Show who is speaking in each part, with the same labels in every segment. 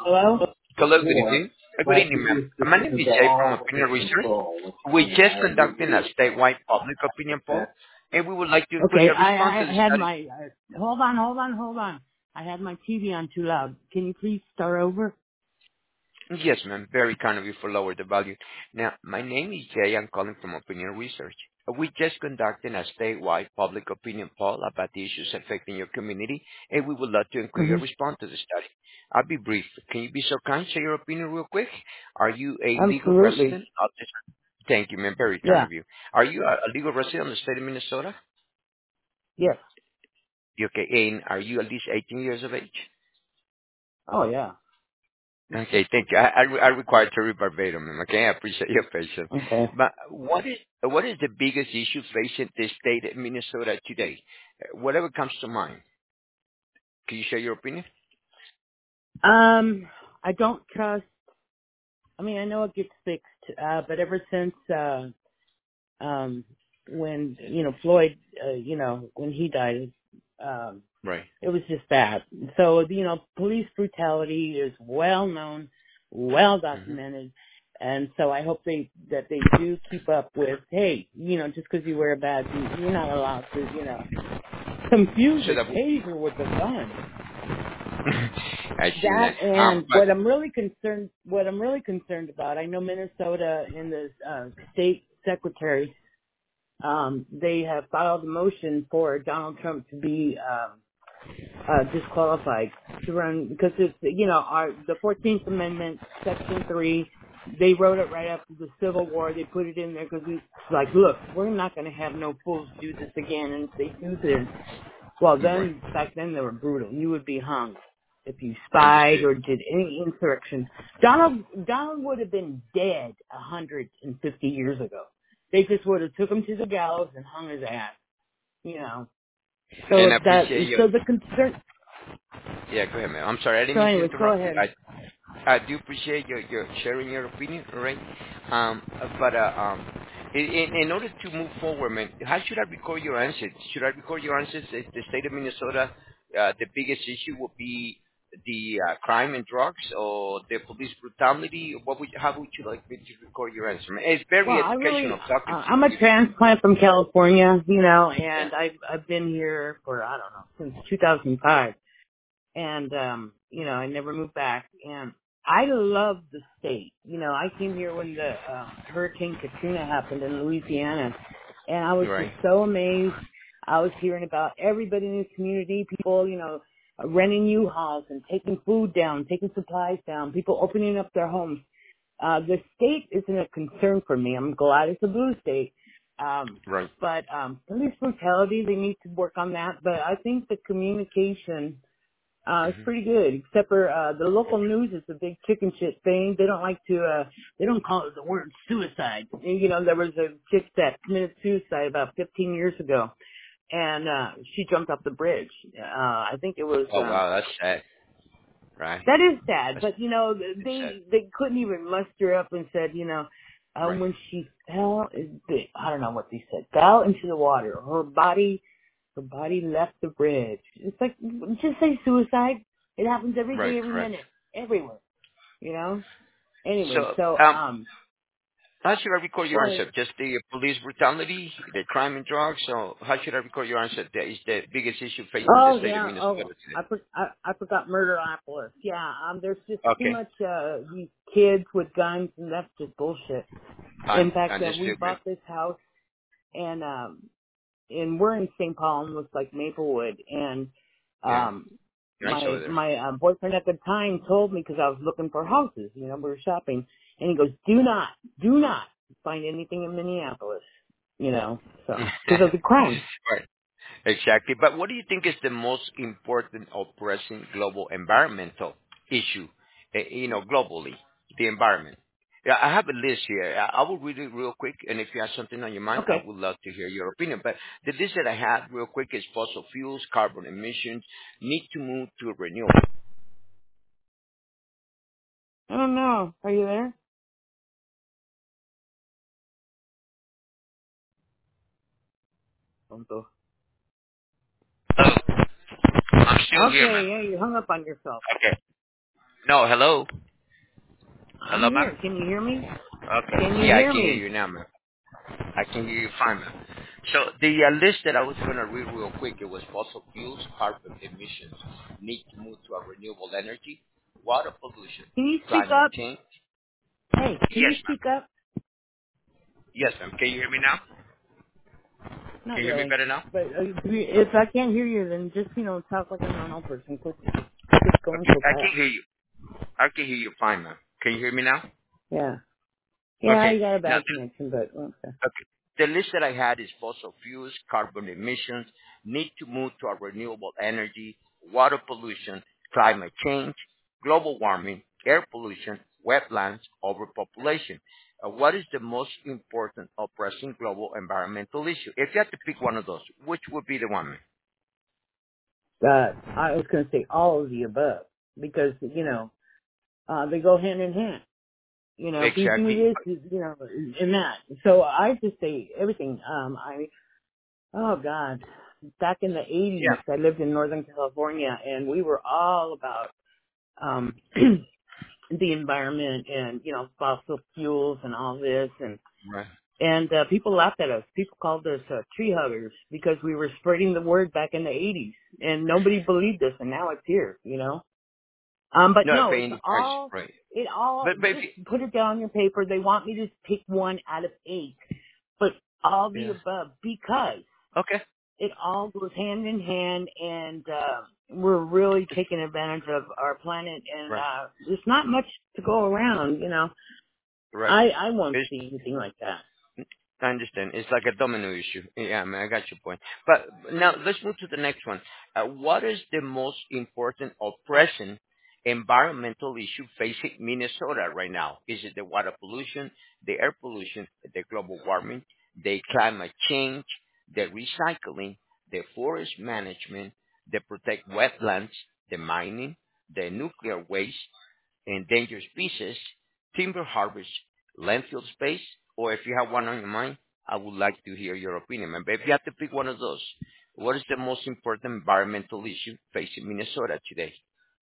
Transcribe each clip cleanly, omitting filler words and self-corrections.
Speaker 1: Hello?
Speaker 2: Hello, good evening. Good evening, ma'am. My name is Jay from Opinion Research. We just conducted a statewide public opinion poll, and we would like to include
Speaker 1: Okay,
Speaker 2: your response to
Speaker 1: I
Speaker 2: the
Speaker 1: had
Speaker 2: study.
Speaker 1: my, hold on. I had my TV on too loud. Can you please start over?
Speaker 2: Yes, ma'am. Very kind of you for lower the value. Now, my name is Jay. I'm calling from Opinion Research. We just conducted a statewide public opinion poll about the issues affecting your community, and we would love to include
Speaker 1: Hmm.
Speaker 2: your response to the study. I'll be brief. Can you be so kind? Share your opinion real quick. Are you a legal
Speaker 1: Absolutely.
Speaker 2: resident of this? Thank you, ma'am. Very kind
Speaker 1: Yeah.
Speaker 2: of you. Are you a legal resident of the state of Minnesota?
Speaker 1: Yes.
Speaker 2: Okay, and are you at least 18 years of age?
Speaker 1: Oh, yeah.
Speaker 2: Okay, thank you. I require to read verbatim, ma'am. Okay, I appreciate your patience.
Speaker 1: Okay.
Speaker 2: But what is the biggest issue facing the state of Minnesota today? Whatever comes to mind. Can you share your opinion?
Speaker 1: I don't trust, I mean, I know it gets fixed, but ever since, um, when, Floyd, when he died, um,
Speaker 2: Right.
Speaker 1: it was just bad. So, police brutality is well known, well
Speaker 2: Hmm.
Speaker 1: documented. And so I hope that they do keep up with, hey, just because you wear a badge, you're not allowed to, confuse
Speaker 2: So
Speaker 1: a
Speaker 2: that
Speaker 1: taser with a gun.
Speaker 2: I see
Speaker 1: That
Speaker 2: that.
Speaker 1: and
Speaker 2: But
Speaker 1: what I'm really concerned about, I know Minnesota in the state secretary, they have filed a motion for Donald Trump to be, disqualified to run because it's the 14th Amendment, Section 3. They wrote it right after the Civil War. They put it in there because it's like, look, we're not going to have no fools do this again. And if they do this, well,
Speaker 2: right,
Speaker 1: then back then they were brutal. You would be hung if you spied
Speaker 2: understood.
Speaker 1: or did any insurrection. Donald would have been dead 150 years ago. They just would have took him to the gallows and hung his ass. You know.
Speaker 2: And
Speaker 1: So
Speaker 2: I
Speaker 1: that
Speaker 2: appreciate your.
Speaker 1: so the concern.
Speaker 2: Yeah, go ahead, ma'am. I'm sorry, I didn't
Speaker 1: So
Speaker 2: mean to
Speaker 1: anyways, go
Speaker 2: interrupt you.
Speaker 1: ahead.
Speaker 2: I do appreciate your sharing your opinion, all right? But in order to move forward, man, how should I record your answers? Should I record your answers? If the state of Minnesota, the biggest issue would be the crime and drugs, or the police brutality. How would you like me to record your answer? Man, it's
Speaker 1: Well,
Speaker 2: very educational talking to
Speaker 1: I'm a
Speaker 2: you.
Speaker 1: transplant from California,
Speaker 2: Yeah.
Speaker 1: and I've been here for, I don't know, since 2005. And, I never moved back. And I love the state. I came here when the Hurricane Katrina happened in Louisiana, and I was just
Speaker 2: Right.
Speaker 1: so amazed. I was hearing about everybody in the community, people, renting U-Hauls and taking food down, taking supplies down, people opening up their homes. The state isn't a concern for me. I'm glad it's a blue state.
Speaker 2: Right.
Speaker 1: But police brutality, they need to work on that. But I think the communication it's
Speaker 2: Hmm.
Speaker 1: pretty good, except for the local news is a big chicken shit thing. They don't like to they don't call it the word suicide. And, there was a chick that committed suicide about 15 years ago, and she jumped off the bridge. I think it was
Speaker 2: Oh wow, that's sad. Right.
Speaker 1: that is sad,
Speaker 2: That's
Speaker 1: but
Speaker 2: it's sad.
Speaker 1: they couldn't even muster up and said,
Speaker 2: Right.
Speaker 1: when she fell, I don't know what they said, fell into the water. Her body left the bridge. It's like, just say suicide. It happens every
Speaker 2: Right.
Speaker 1: day, every
Speaker 2: Correct.
Speaker 1: minute, everywhere, you know? Anyway,
Speaker 2: So,
Speaker 1: so,
Speaker 2: how should I record
Speaker 1: go
Speaker 2: your
Speaker 1: ahead.
Speaker 2: answer? Just the police brutality, the crime and drugs? So how should I record your answer? That is the biggest issue facing the
Speaker 1: Oh,
Speaker 2: state of
Speaker 1: yeah,
Speaker 2: Minnesota
Speaker 1: I forgot Murderapolis. Yeah, there's just
Speaker 2: today.
Speaker 1: too
Speaker 2: Okay.
Speaker 1: much, these kids with guns, and that's just bullshit. In fact, we
Speaker 2: Understood, man.
Speaker 1: bought this house, and, we're in St. Paul, almost like Maplewood, and
Speaker 2: Yeah.
Speaker 1: um
Speaker 2: Nice over there.
Speaker 1: my boyfriend at the time told me, because I was looking for houses, we were shopping, and he goes, do not find anything in Minneapolis, so because of the crime.
Speaker 2: Right. Exactly. But what do you think is the most important or pressing global environmental issue, globally, the environment? Yeah, I have a list here. I will read it real quick, and if you have something on your mind, I
Speaker 1: Okay.
Speaker 2: would love to hear your opinion. But the list that I have real quick is fossil fuels, carbon emissions, need to move to renewable.
Speaker 1: I don't know. Are you there? Tonto.
Speaker 2: I'm still here, man.
Speaker 1: Okay, yeah, you hung up on yourself.
Speaker 2: Okay. No, hello.
Speaker 1: I'm
Speaker 2: Hello, ma'am.
Speaker 1: here. Can you hear me? Can
Speaker 2: Okay.
Speaker 1: you
Speaker 2: Yeah, I
Speaker 1: hear
Speaker 2: can hear
Speaker 1: me?
Speaker 2: you now, ma'am. I can hear you fine, ma'am. So the list that I was going to read real quick, it was fossil fuels, carbon emissions, need to move to a renewable energy, water pollution,
Speaker 1: Can you speak
Speaker 2: climate
Speaker 1: up?
Speaker 2: change.
Speaker 1: Hey, can
Speaker 2: Yes,
Speaker 1: you
Speaker 2: ma'am.
Speaker 1: speak up?
Speaker 2: Yes, ma'am. Can you hear me now?
Speaker 1: Not
Speaker 2: Can you hear me
Speaker 1: really.
Speaker 2: better now?
Speaker 1: But if I can't hear you, then just talk like a normal person. Quit going
Speaker 2: Okay,
Speaker 1: so
Speaker 2: I can
Speaker 1: fast.
Speaker 2: hear you. I can hear you fine, ma'am. Can you hear me now?
Speaker 1: Yeah. Yeah,
Speaker 2: Okay.
Speaker 1: you got a
Speaker 2: Now,
Speaker 1: bad connection, but okay.
Speaker 2: okay. The list that I had is fossil fuels, carbon emissions, need to move to a renewable energy, water pollution, climate change, global warming, air pollution, wetlands, overpopulation. What is the most important or pressing global environmental issue? If you had to pick one of those, which would be the one? Ma'am?
Speaker 1: I was going to say all of the above because they go hand in hand. If you do
Speaker 2: Exactly.
Speaker 1: this, and that. So I just say everything. Oh God, back in the '80s,
Speaker 2: Yeah.
Speaker 1: I lived in Northern California, and we were all about um the environment and fossil fuels and all this,
Speaker 2: Right.
Speaker 1: and people laughed at us. People called us tree huggers because we were spreading the word back in the '80s, and nobody believed us, and now it's here. But
Speaker 2: No,
Speaker 1: no, it's
Speaker 2: paying the price.
Speaker 1: all.
Speaker 2: Right.
Speaker 1: It all.
Speaker 2: But if
Speaker 1: Just
Speaker 2: you,
Speaker 1: put it down on your paper. They want me to pick one out of 8, but all the
Speaker 2: yeah.
Speaker 1: above because
Speaker 2: Okay.
Speaker 1: it all goes hand in hand, and we're really taking advantage of our planet, and
Speaker 2: Right.
Speaker 1: there's not much to go around.
Speaker 2: Right.
Speaker 1: I won't
Speaker 2: It's
Speaker 1: see anything like that.
Speaker 2: I understand. It's like a domino issue. Yeah, man, I got your point. But now let's move to the next one. What is the most important or present environmental issue facing Minnesota right now? Is it the water pollution, the air pollution, the global warming, the climate change, the recycling, the forest management, the protect wetlands, the mining, the nuclear waste, endangered species, timber harvest, landfill space, or if you have one on your mind, I would like to hear your opinion. But if you have to pick one of those, what is the most important environmental issue facing Minnesota today?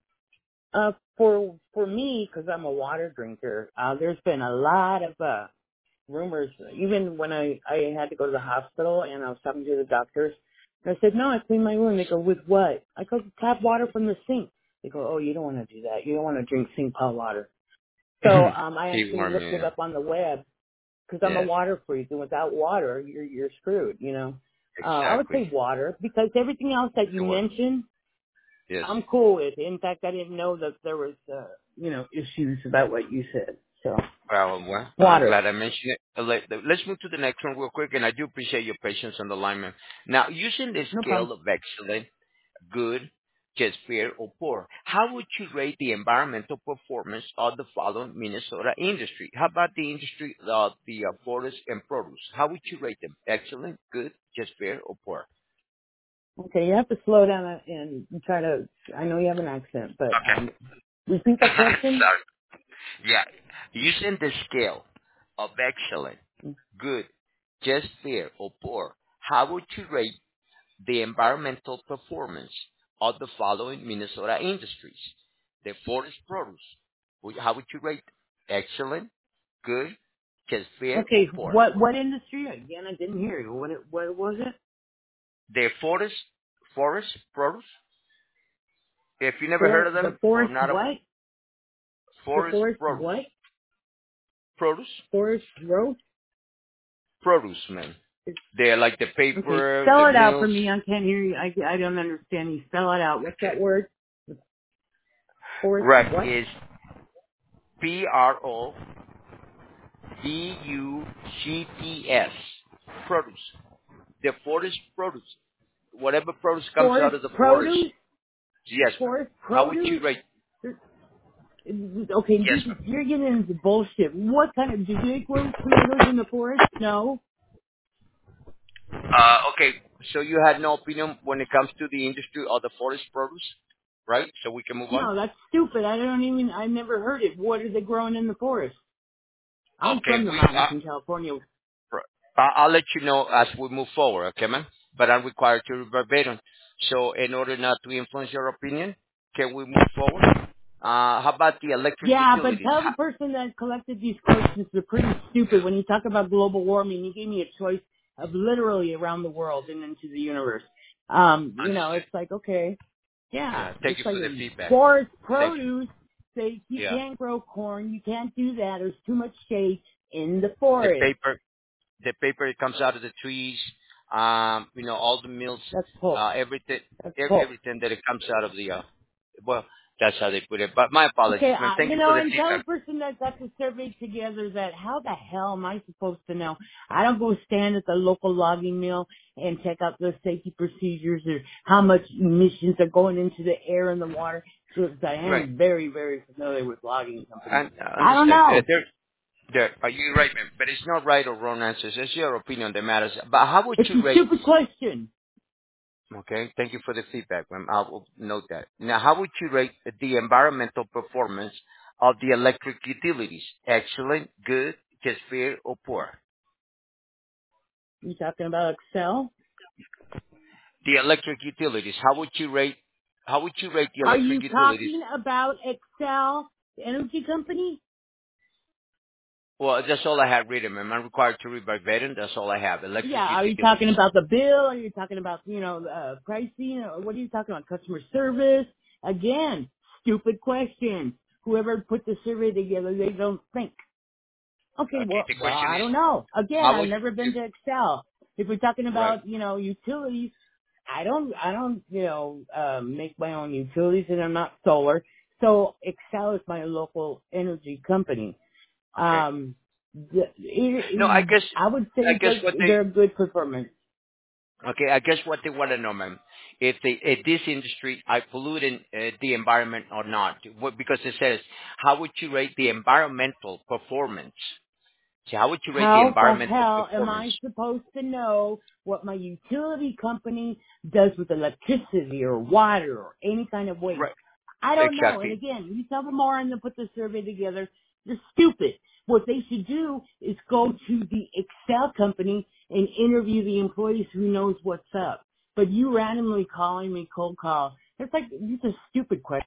Speaker 1: For me, because I'm a water drinker, there's been a lot of rumors. Even when I had to go to the hospital and I was talking to the doctors, and I said, "No, I cleaned my room." They go, "With what?" I go, "Tap water from the sink." They go, "Oh, you don't want to do that. You don't want to drink sink pot water." So I
Speaker 2: Keep
Speaker 1: actually
Speaker 2: warm,
Speaker 1: looked it
Speaker 2: yeah.
Speaker 1: up on the web because I'm a
Speaker 2: Yes,
Speaker 1: water freak, and without water, you're screwed. I would
Speaker 2: exactly.
Speaker 1: say water because everything else that you
Speaker 2: The what?
Speaker 1: mentioned,
Speaker 2: Yes.
Speaker 1: I'm cool with. In fact, I didn't know that there was issues about what you said. So
Speaker 2: Well, I'm
Speaker 1: water.
Speaker 2: glad I mentioned it. Let's move to the next one real quick, and I do appreciate your patience on the line, man. Now, using the
Speaker 1: No problem.
Speaker 2: scale of excellence, good, just fair, or poor, how would you rate the environmental performance of the following Minnesota industry? How about the industry of the forest and produce? How would you rate them? Excellent, good, just fair, or poor?
Speaker 1: Okay, you have to slow down and try to. I know you have an accent, but
Speaker 2: Okay.
Speaker 1: repeat that question.
Speaker 2: Sorry. Yeah. Using the scale of excellent, good, just fair, or poor, how would you rate the environmental performance of the following Minnesota industries? The forest produce. How would you rate? Excellent, good, just fair, or
Speaker 1: Okay,
Speaker 2: poor?
Speaker 1: what industry again? I didn't hear you. What was it?
Speaker 2: The forest produce. If you never heard
Speaker 1: For
Speaker 2: of
Speaker 1: the
Speaker 2: them or
Speaker 1: forest
Speaker 2: not a
Speaker 1: what? The
Speaker 2: forest
Speaker 1: forest
Speaker 2: produce,
Speaker 1: what?
Speaker 2: produce,
Speaker 1: Forest growth?
Speaker 2: produce, man. They're like the
Speaker 1: Okay,
Speaker 2: paper,
Speaker 1: spell
Speaker 2: the
Speaker 1: it out for
Speaker 2: mills.
Speaker 1: me. I can't hear you. I don't understand you. Spell it out. What's that
Speaker 2: Okay.
Speaker 1: word? Forest
Speaker 2: Right
Speaker 1: what?
Speaker 2: is PRODUCTS. Produce. The forest produce. Whatever produce comes out
Speaker 1: Forest
Speaker 2: of the forest.
Speaker 1: produce?
Speaker 2: Yes, ma'am.
Speaker 1: Forest
Speaker 2: How would
Speaker 1: produce?
Speaker 2: you rate?
Speaker 1: Okay,
Speaker 2: Yes, ma'am.
Speaker 1: you're getting into bullshit. What kind of, do they grow tomatoes in the forest? No.
Speaker 2: Okay, so you had no opinion when it comes to the industry of the forest produce, right? So we can move on.
Speaker 1: No, that's stupid. I never heard it. What are they growing in the forest? I'm
Speaker 2: Okay,
Speaker 1: from the mountains in California.
Speaker 2: I'll let you know as we move forward, okay, man? But I'm required to verbatim. So in order not to influence your opinion, can we move forward? How about the electric
Speaker 1: Yeah, but
Speaker 2: utilities?
Speaker 1: tell the person that collected these questions they're pretty stupid. When you talk about global warming, you gave me a choice of literally around the world and into the universe.
Speaker 2: Understood.
Speaker 1: It's like, okay, yeah,
Speaker 2: Yeah. Thank
Speaker 1: it's
Speaker 2: you
Speaker 1: like
Speaker 2: for the feedback.
Speaker 1: forest
Speaker 2: Thank you.
Speaker 1: produce. Say you
Speaker 2: Yeah.
Speaker 1: can't grow corn, you can't do that. There's too much shade in the
Speaker 2: The
Speaker 1: forest.
Speaker 2: paper, the paper that comes out of the trees, all the mills,
Speaker 1: That's pulp.
Speaker 2: everything,
Speaker 1: That's pulp.
Speaker 2: everything that it comes out of the, well, that's how they put it. But my apologies,
Speaker 1: Okay,
Speaker 2: man. Thank you for the
Speaker 1: and tell the
Speaker 2: feedback.
Speaker 1: person that got the survey together that how the hell am I supposed to know? I don't go stand at the local logging mill and check out the safety procedures or how much emissions are going into the air and the water. Because I
Speaker 2: Right.
Speaker 1: am very, very familiar with logging companies.
Speaker 2: And
Speaker 1: I don't
Speaker 2: understand.
Speaker 1: know.
Speaker 2: You're right, man. But it's not right or wrong answers. It's your opinion that matters. But how would
Speaker 1: It's
Speaker 2: you
Speaker 1: a
Speaker 2: rate?
Speaker 1: stupid question.
Speaker 2: Okay, thank you for the feedback, ma'am. I will note that. Now, how would you rate the environmental performance of the electric utilities? Excellent, good, just fair, or poor?
Speaker 1: You talking about Excel?
Speaker 2: The electric utilities. How would you rate? How would you rate the
Speaker 1: Are you
Speaker 2: electric utilities?
Speaker 1: talking about Excel, the energy company?
Speaker 2: Well, that's all I have written, ma'am. I'm required to read verbatim. That's all I have.
Speaker 1: Yeah,
Speaker 2: Electric
Speaker 1: are you
Speaker 2: utilities.
Speaker 1: talking about the bill? Are you talking about, pricing? Or what are you talking about? Customer service? Again, stupid questions. Whoever put the survey together, they don't think. Okay,
Speaker 2: Okay, the
Speaker 1: well,
Speaker 2: question
Speaker 1: I
Speaker 2: is,
Speaker 1: don't know. Again,
Speaker 2: how
Speaker 1: I've
Speaker 2: would
Speaker 1: never been to Excel. If we're talking
Speaker 2: right?
Speaker 1: about, utilities, I don't, make my own utilities and I'm not solar. So Excel is my local energy company.
Speaker 2: Okay.
Speaker 1: Um,
Speaker 2: No,
Speaker 1: I would
Speaker 2: I
Speaker 1: say
Speaker 2: guess what they
Speaker 1: they're a good performance.
Speaker 2: Okay, I guess what they want to know, ma'am, if this industry are polluting the environment or not, because it says, how would you rate the environmental performance? So how would you rate the
Speaker 1: How the
Speaker 2: environmental
Speaker 1: hell am
Speaker 2: performance?
Speaker 1: I supposed to know what my utility company does with electricity or water or any kind of waste?
Speaker 2: Right,
Speaker 1: I don't know. And
Speaker 2: exactly.
Speaker 1: again, you tell them more and they'll put the survey together. They're stupid. What they should do is go to the Excel company and interview the employees who knows what's up. But you randomly calling me cold call, it's like, these are stupid questions.